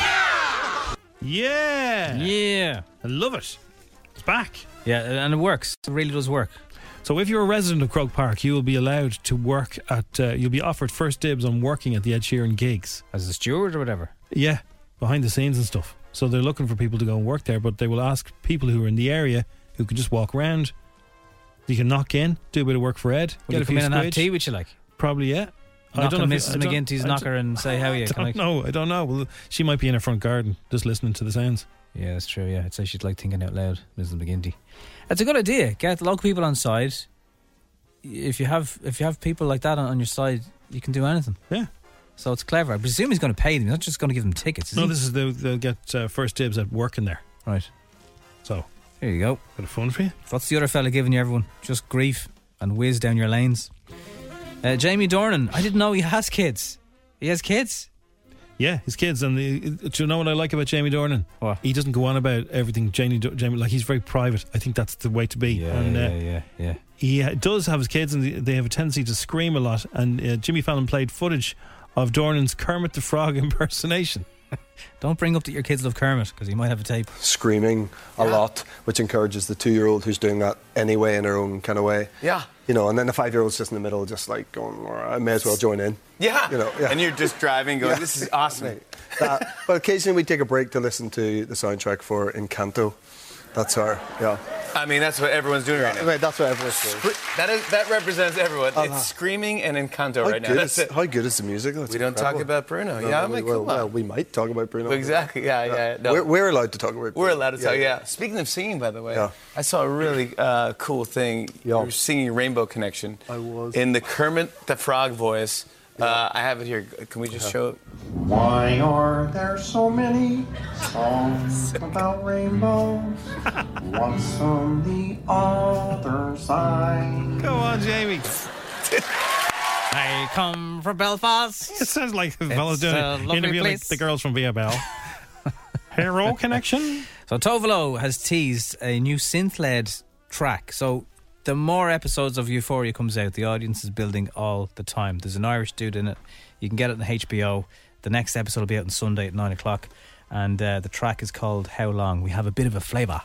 Yeah! Yeah. I love it. It's back. Yeah, and it works. It really does work. So if you're a resident of Croke Park, you will be allowed to work at, uh, you'll be offered first dibs on working at the Ed Sheeran gigs. As a steward or whatever? Yeah, behind the scenes and stuff. So they're looking for people to go and work there, but they will ask people who are in the area who can just walk around. You can knock in, do a bit of work for Ed. Will you come in and have tea with you, like? Probably, yeah. Knock on Missus McGinty's knocker and say how are you? I don't know, I don't know. Well, she might be in her front garden just listening to the sounds. Yeah, that's true, yeah. I'd say she'd like thinking out loud, Missus McGinty. That's a good idea. Get local people on side. If you have if you have people like that on, on your side, you can do anything. Yeah. So it's clever. I presume he's going to pay them. He's not just going to give them tickets, is No, he? this is the, they'll get uh, first dibs at working there. Right. So, here you go. Bit of fun for you. What's the other fella giving you, everyone? Just grief and whiz down your lanes. Uh, Jamie Dornan. I didn't know he has kids. He has kids? Yeah, his kids. And the, do you know what I like about Jamie Dornan? What? He doesn't go on about everything. Jamie, Jamie, like he's very private. I think that's the way to be. Yeah, and, uh, yeah, yeah, yeah. He does have his kids, and they have a tendency to scream a lot. And uh, Jimmy Fallon played footage of Dornan's Kermit the Frog impersonation. Don't bring up that your kids love Kermit, because he might have a tape. Screaming a yeah. lot, which encourages the two-year-old who's doing that anyway in her own kind of way. Yeah. You know, and then the five-year-old's just in the middle, just like going, I may as well join in. Yeah. You know, yeah. And you're just driving, going, yeah. This is awesome. That, but occasionally we take a break to listen to the soundtrack for Encanto. That's our, yeah. I mean, that's what everyone's doing right now. Right, that's what everyone's doing. Scre- that, is, that represents everyone. Uh-huh. It's screaming and Encanto how right now. Good That's is, it. How good is the music? That's we don't incredible. talk about Bruno. No, yeah, no, I mean, we, come well, on. well, we might talk about Bruno. Exactly, yeah, yeah. yeah. No. We're, we're allowed to talk about Bruno. We're allowed to talk, yeah. yeah. yeah. Speaking of singing, by the way, yeah. I saw a really uh, cool thing. Yeah. You were singing Rainbow Connection. I was. In the Kermit the Frog voice. Yeah. Uh, I have it here. Can we just yeah. show it? Why are there so many songs about rainbows? What's on the other side? Go on, Jamie. I come from Belfast. It sounds like the fella's doing an interview like the girls from Via Bell. Hero Connection. So Tovolo has teased a new synth-led track. So the more episodes of Euphoria comes out, the audience is building all the time. There's an Irish dude in it. You can get it on H B O. The next episode will be out on Sunday at nine o'clock. And uh, the track is called How Long. We have a bit of a flavour.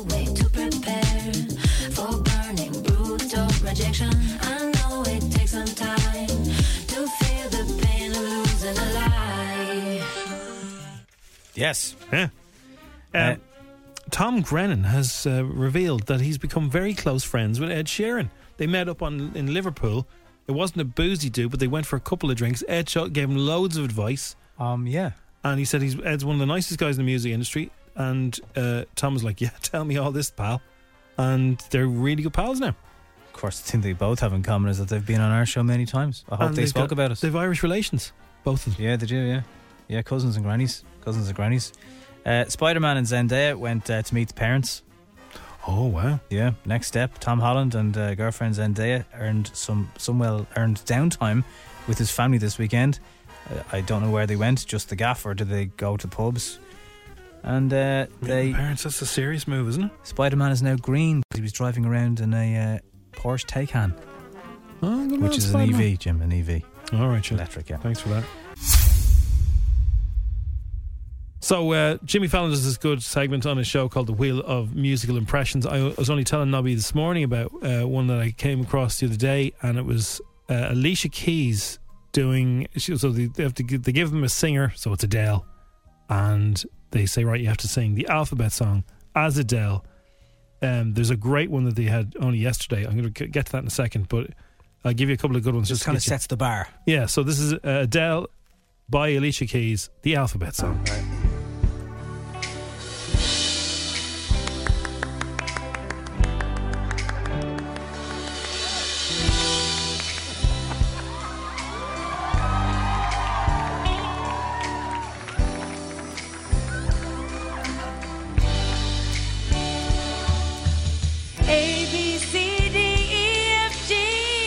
no way to prepare for burning, brutal rejection. I know it takes some time to feel the pain of losing a life. Yes. Yeah. Uh, Tom Grennan has uh, revealed that he's become very close friends with Ed Sheeran. They met up on in Liverpool. It wasn't a boozy do, but they went for a couple of drinks. Ed gave him loads of advice. Um, yeah. And he said he's Ed's one of the nicest guys in the music industry. And uh, Tom was like, yeah, tell me all this, pal. And they're really good pals now. Of course, the thing they both have in common is that they've been on our show many times. I hope And they they've spoke got- about it. They've Irish relations, both of them. Yeah, they do, yeah. Yeah, cousins and grannies. Cousins and grannies. Uh, Spider-Man and Zendaya went uh, to meet the parents. Oh, wow. Yeah, next step. Tom Holland and uh, girlfriend Zendaya earned some, some well-earned downtime with his family this weekend. Uh, I don't know where they went, just the gaff, or did they go to pubs? And uh, they... Parents, that's a serious move, isn't it? Spider-Man is now green because he was driving around in a uh, Porsche Taycan. Oh, good which man, is Spider-Man. an E V, Jim, an E V. All right, sure. Electric, yeah. Thanks for that. So, uh, Jimmy Fallon does this good segment on his show called The Wheel of Musical Impressions. I was only telling Nobby this morning about uh, one that I came across the other day, and it was uh, Alicia Keys doing. So they, they have to give, they give them a singer, so it's Adele, and they say, right, you have to sing the alphabet song as Adele. Um, there's a great one that they had only yesterday. I'm going to get to that in a second, but I'll give you a couple of good ones. Just to kind of get you- sets the bar. Yeah, so this is uh, Adele by Alicia Keys, the alphabet song. A, B, C, D, E, F, G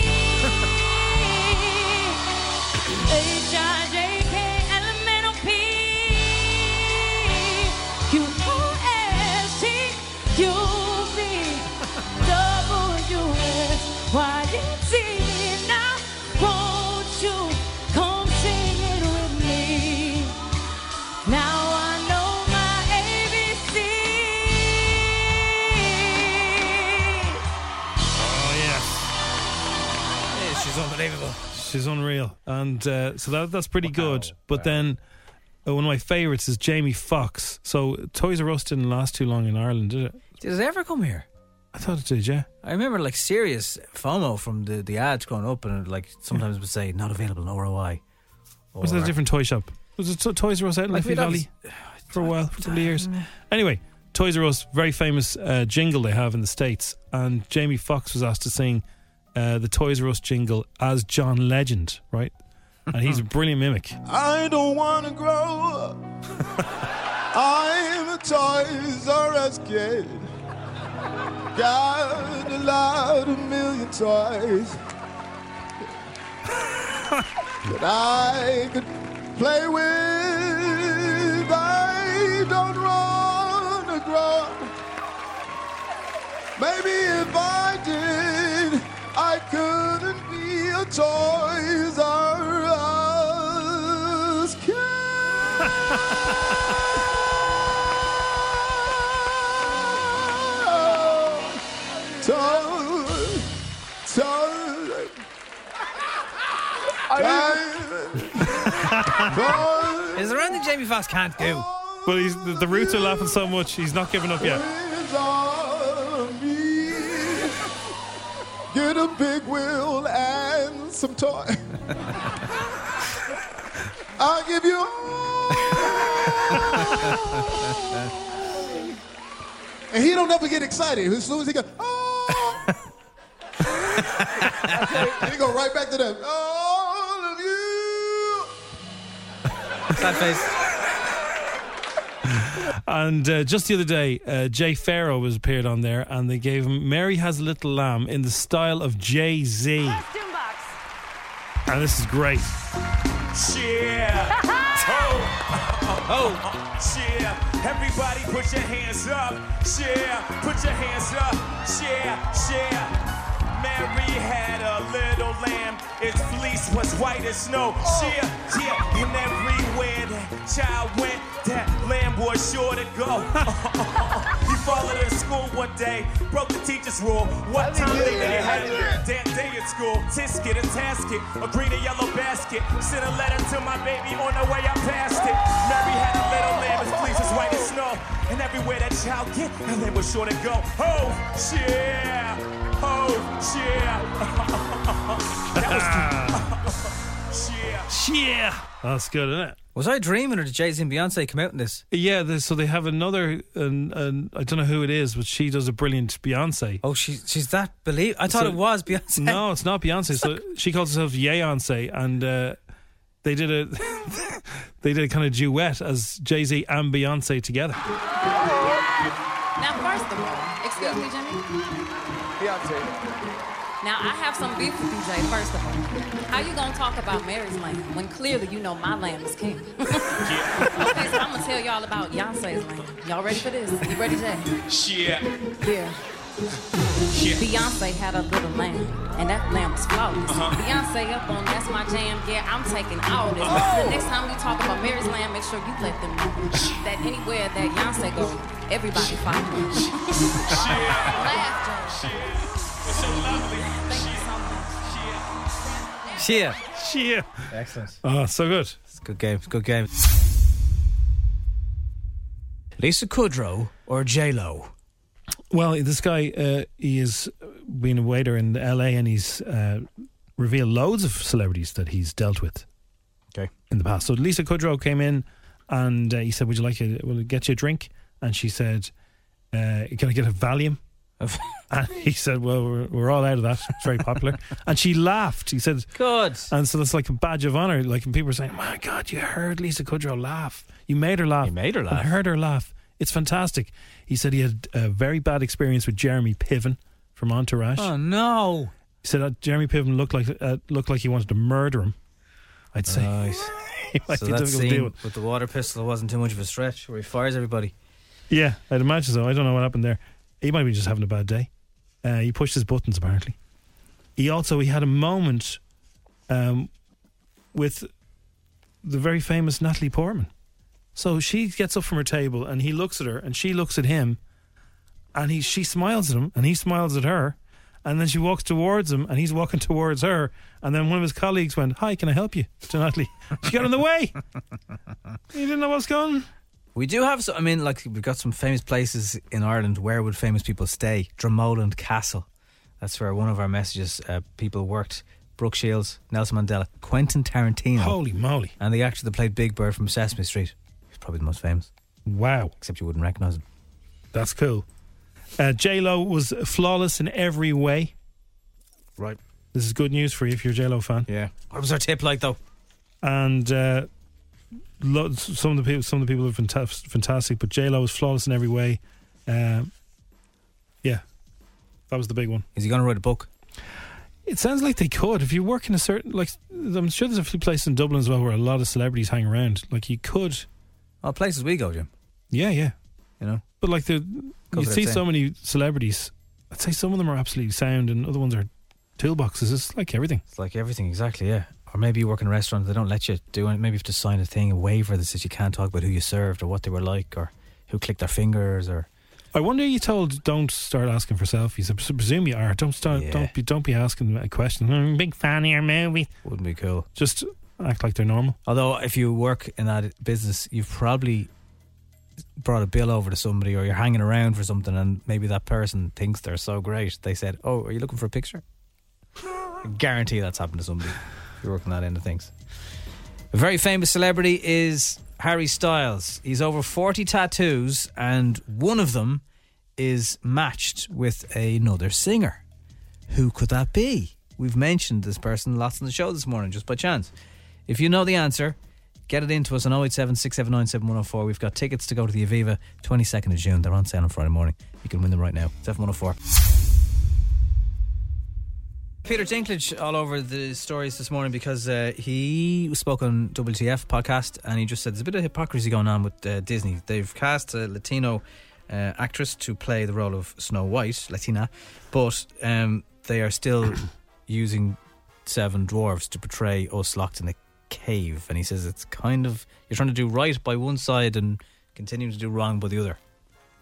H, I, J, K, L, M, N, O, P Q, R, S, T, U, V W, X, Y, Z. Now, won't you come sing it with me? Now I know my A B C. Oh, yes. Yeah, she's unbelievable. She's unreal. And uh, so that that's pretty good. But then uh, one of my favourites is Jamie Foxx. So Toys R Us didn't last too long in Ireland, did it? Did it ever come here? I thought it did, yeah. I remember like serious FOMO from the, the ads growing up, and it, like sometimes would say not available, no R O I. Was it a different toy shop? Was it to- Toys R Us out in Like, Liffey we'd Valley for a while, for a couple of years? Anyway, Toys R Us, very famous uh, jingle they have in the States, and Jamie Foxx was asked to sing uh, the Toys R Us jingle as John Legend, right? And he's a brilliant mimic. I don't want to grow up. I'm a Toys R Us kid. Got a lot, a million toys that I could play with. I don't want to grow up. Maybe if I did, I couldn't be a Toys R Us kid. Toys, toys. Is there anything Jamie Foxx can't do? Well, he's, the, the roots are laughing so much, he's not giving up yet. Get a big wheel and some toy. I'll give you all. And he don't ever get excited. As soon as he goes, oh. He go right back to them. All of you. Sad face. And uh, just the other day, uh, Jay Farrow was appeared on there, and they gave him "Mary Has a Little Lamb" in the style of Jay-Z. And this is great. Yeah. oh. oh. Yeah. Everybody put your hands up. Yeah. Put your hands up. Yeah. Yeah. Mary had a little lamb. Its fleece was white as snow. Yeah. Yeah. And everywhere that child went, that lamb was sure to go. You Followed her to school one day, broke the teacher's rule. One time they didn't have a damn day at school. Tisket, a tasket, a green and yellow basket. Sent a letter to my baby on the way I passed it. Mary had a little lamb, his fleece was white as snow. And everywhere that child get, her lamb was sure to go. Oh, yeah. Oh, yeah. That was yeah. Yeah. That's good, isn't it? Was I dreaming, or did Jay-Z and Beyonce come out in this? Yeah, the, so they have another, an, an, I don't know who it is, but she does a brilliant Beyonce. Oh, she, she's that believe. I thought So- it was Beyonce. No, it's not Beyonce. So she calls herself Yeyonce, and uh, they did a they did a kind of duet as Jay-Z and Beyonce together. Now, first of all, excuse me, Jimmy. Beyonce. Now, I have some beef with you, Jay, first of all. How you gonna talk about Mary's lamb when clearly you know my lamb is king? Okay, so I'm gonna tell y'all about Beyonce's lamb. Y'all ready for this? You ready, Jay? Yeah. Yeah. Beyonce had a little lamb, and that lamb was flawless. Uh-huh. Beyonce up on That's My Jam, yeah, I'm taking all this. Oh. The next time we talk about Mary's lamb, make sure you let them know that anywhere that Beyonce goes, everybody follows. Laugh, Jay. It's so lovely. Thank you so much. Yeah. Yeah. Excellent. Oh, so good. It's a good game. It's a good game. Lisa Kudrow or J-Lo? Well, this guy, uh, he has been a waiter in L A, and he's uh, revealed loads of celebrities that he's dealt with. Okay. In the past. So Lisa Kudrow came in, and uh, he said, "Would you like a? Will it get you a drink?" And she said, uh, "Can I get a Valium?" And he said, "Well, we're, we're all out of that. It's very popular." And she laughed. He said, "Good." And so that's like a badge of honor. Like when people are saying, "My God, you heard Lisa Kudrow laugh. You made her laugh. You made her laugh. I heard her laugh. It's fantastic." He said he had a very bad experience with Jeremy Piven from Entourage. Oh no! He said that Jeremy Piven looked like uh, looked like he wanted to murder him. I'd say. Right. He might So be that difficult to deal scene with. with the water pistol wasn't too much of a stretch, where he fires everybody. Yeah, I'd imagine so. I don't know what happened there. He might be just having a bad day. Uh, he pushed his buttons, apparently. He also he had a moment um, with the very famous Natalie Portman. So she gets up from her table, and he looks at her, and she looks at him, and he she smiles at him, and he smiles at her, and then she walks towards him, and he's walking towards her, and then one of his colleagues went, "Hi, can I help you?" to Natalie. She got in the way. He didn't know what was going on. We do have some, I mean, like, we've got some famous places in Ireland. Where would famous people stay? Dromoland Castle. That's where one of our messages, uh, people worked. Brooke Shields, Nelson Mandela, Quentin Tarantino. Holy moly. And the actor that played Big Bird from Sesame Street. He's probably the most famous. Wow. Except you wouldn't recognise him. That's cool. Uh, J-Lo was flawless in every way. Right. This is good news for you if you're a J-Lo fan. Yeah. What was her tip like, though? And uh, lo- some of the people, some of the people are fanta- fantastic, but J-Lo was flawless in every way. Um, yeah, that was the big one. Is he going to write a book? It sounds like they could. If you work in a certain, like, I'm sure there's a few places in Dublin as well where a lot of celebrities hang around. Like, you could. Oh, places we go, Jim. Yeah, yeah. You know, but like the Goes you without see saying. so many celebrities. I'd say some of them are absolutely sound, and other ones are toolboxes. It's like everything. It's like everything, exactly, yeah. Or maybe you work in a restaurant, they don't let you do it. Maybe you have to sign a thing, a waiver that says you can't talk about who you served or what they were like or who clicked their fingers. Or I wonder, are you told don't start asking for selfies? I pres- presume you are. Don't start. Yeah. Don't be. Don't be asking a question. I'm a big fan of your movie. Wouldn't be cool. Just act like they're normal. Although, if you work in that business, you've probably brought a bill over to somebody, or you're hanging around for something, and maybe that person thinks they're so great. They said, "Oh, are you looking for a picture?" I guarantee that's happened to somebody if you're working that end of things. A very famous celebrity is Harry Styles. He's over forty tattoos, and one of them is matched with another singer. Who could that be? We've mentioned this person lots on the show this morning, just by chance. If you know the answer, get it into us on oh eight seven, six seven nine, seven one oh four. We've got tickets to go to the Aviva twenty-second of June. They're on sale on Friday morning. You can win them right now. It's F one oh four. Peter Dinklage all over the stories this morning because uh, he spoke on W T F podcast, and he just said there's a bit of hypocrisy going on with uh, Disney. They've cast a Latino uh, actress to play the role of Snow White, Latina, but um, they are still using seven dwarves to portray us locked in a cave. And he says it's kind of, you're trying to do right by one side and continuing to do wrong by the other.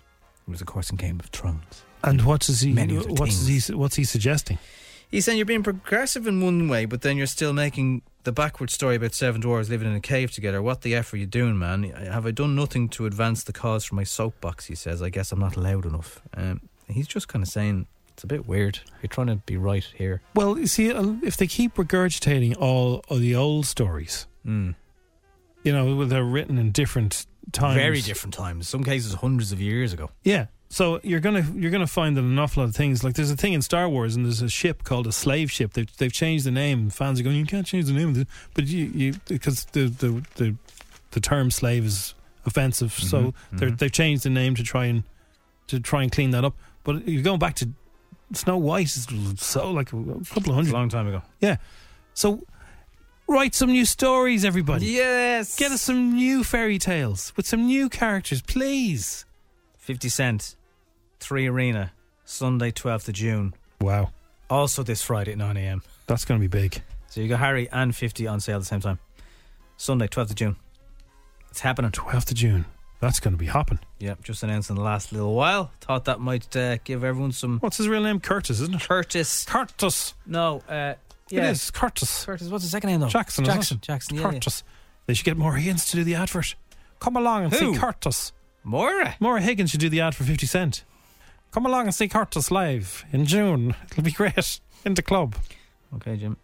It was, of course, in Game of Thrones. And what does he? Many other What's things. he? What's he suggesting? He's saying you're being progressive in one way, but then you're still making the backward story about seven dwarves living in a cave together. What the F are you doing, man? Have I done nothing to advance the cause for my soapbox, he says. I guess I'm not loud enough. Um, he's just kind of saying, it's a bit weird. You're trying to be right here. Well, you see, if they keep regurgitating all of the old stories, mm. you know, they're written in different times. Very different times. Some cases hundreds of years ago. Yeah. So you're gonna you're gonna find that an awful lot of things, like there's a thing in Star Wars, and there's a ship called a slave ship. They've they've changed the name. Fans are going, you can't change the name of it, but you you because the the the, the term slave is offensive. Mm-hmm, so mm-hmm. they've changed the name to try and to try and clean that up. But you're going back to Snow White is so like a couple of hundred, a long time ago. Yeah. So write some new stories, everybody. Yes. Get us some new fairy tales with some new characters, please. Fifty Cent. Three Arena, Sunday twelfth of June. Wow. Also this Friday at nine a.m. That's going to be big. So you got Harry and fifty on sale at the same time. Sunday twelfth of June. It's happening. twelfth of June. That's going to be hopping. Yep, just announced in the last little while. Thought that might uh, give everyone some... What's his real name? Curtis, isn't it? Curtis. Curtis. No, uh, yeah. It is, Curtis. Curtis, what's his second name though? Jackson, Jackson. Isn't it? Jackson, yeah. Curtis. Yeah. They should get Maura Higgins to do the advert. Come along and Who? see Curtis. Maura? Maura Higgins should do the ad for fifty Cent. Come along and see Curtis live in June. It'll be great. In the club. Okay, Jim.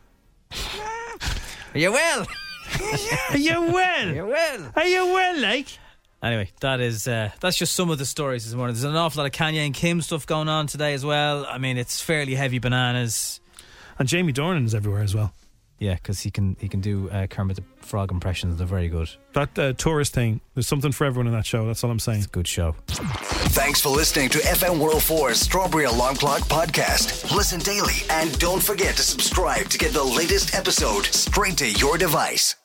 Are you well? Are you well? Are you well? Are you well, like? Anyway, that is uh, that's just some of the stories this morning. There's an awful lot of Kanye and Kim stuff going on today as well. I mean, it's fairly heavy bananas. And Jamie Dornan's everywhere as well. Yeah, because he can he can do uh, Kermit the Frog impressions. They're very good. That uh, tourist thing, there's something for everyone in that show. That's all I'm saying. It's a good show. Thanks for listening to F M one oh four's Strawberry Alarm Clock podcast. Listen daily and don't forget to subscribe to get the latest episode straight to your device.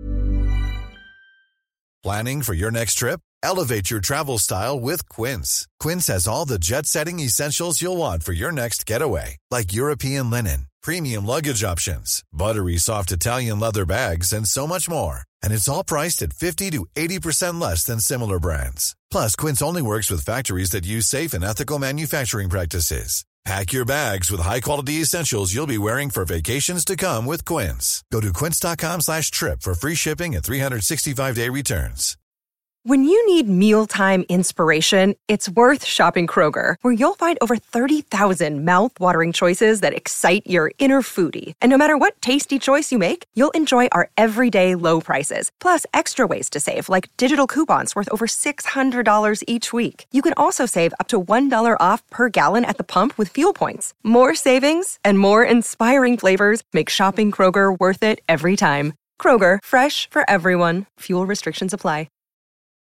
Planning for your next trip? Elevate your travel style with Quince. Quince has all the jet-setting essentials you'll want for your next getaway, like European linen, premium luggage options, buttery soft Italian leather bags, and so much more. And it's all priced at fifty to eighty percent less than similar brands. Plus, Quince only works with factories that use safe and ethical manufacturing practices. Pack your bags with high-quality essentials you'll be wearing for vacations to come with Quince. Go to quince.com slash trip for free shipping and three sixty-five day returns. When you need mealtime inspiration, it's worth shopping Kroger, where you'll find over thirty thousand mouth-watering choices that excite your inner foodie. And no matter what tasty choice you make, you'll enjoy our everyday low prices, plus extra ways to save, like digital coupons worth over six hundred dollars each week. You can also save up to one dollar off per gallon at the pump with fuel points. More savings and more inspiring flavors make shopping Kroger worth it every time. Kroger, fresh for everyone. Fuel restrictions apply.